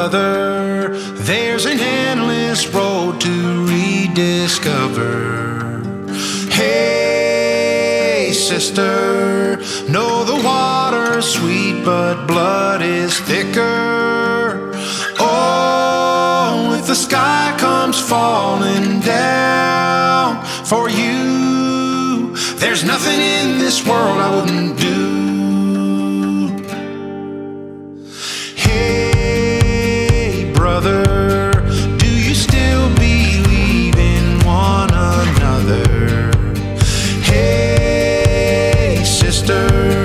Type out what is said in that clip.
brother, there's an endless road to rediscover. Hey, sister, know the water's sweet, but blood is thicker. Oh, if the sky comes falling down for you, there's nothing in this world I wouldn't do. Hey, brother, do you still believe in one another? Hey, sister,